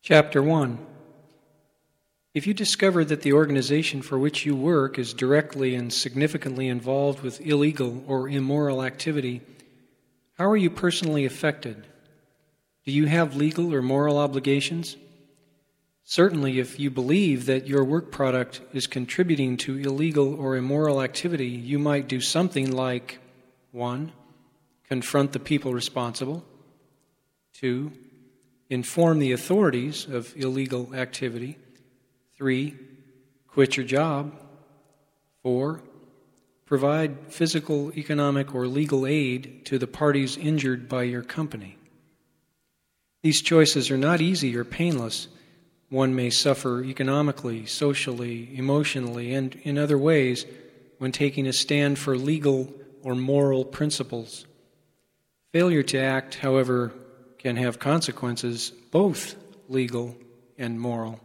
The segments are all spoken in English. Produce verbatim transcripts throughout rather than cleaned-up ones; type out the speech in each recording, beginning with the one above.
Chapter one. If you discover that the organization for which you work is directly and significantly involved with illegal or immoral activity, how are you personally affected? Do you have legal or moral obligations? Certainly, if you believe that your work product is contributing to illegal or immoral activity, you might do something like one. Confront the people responsible. two. Inform the authorities of illegal activity. three. Quit your job. four. Provide physical, economic, or legal aid to the parties injured by your company. These choices are not easy or painless. One may suffer economically, socially, emotionally, and in other ways when taking a stand for legal or moral principles. Failure to act, however, can have consequences, both legal and moral.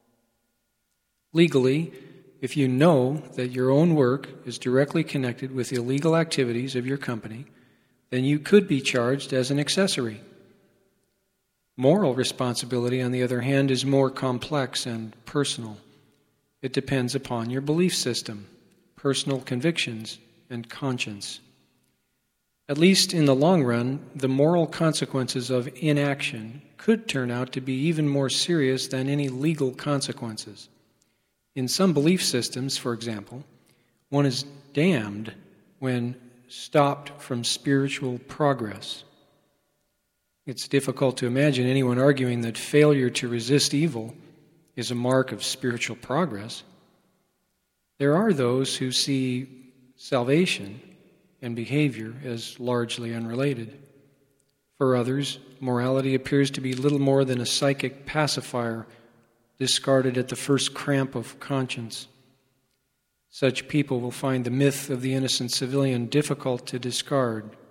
Legally, if you know that your own work is directly connected with illegal activities of your company, then you could be charged as an accessory. Moral responsibility, on the other hand, is more complex and personal. It depends upon your belief system, personal convictions, and conscience. At least in the long run, the moral consequences of inaction could turn out to be even more serious than any legal consequences. In some belief systems, for example, one is damned when stopped from spiritual progress. It's difficult to imagine anyone arguing that failure to resist evil is a mark of spiritual progress. There are those who see salvation and behavior as largely unrelated. For others, morality appears to be little more than a psychic pacifier discarded at the first cramp of conscience. Such people will find the myth of the innocent civilian difficult to discard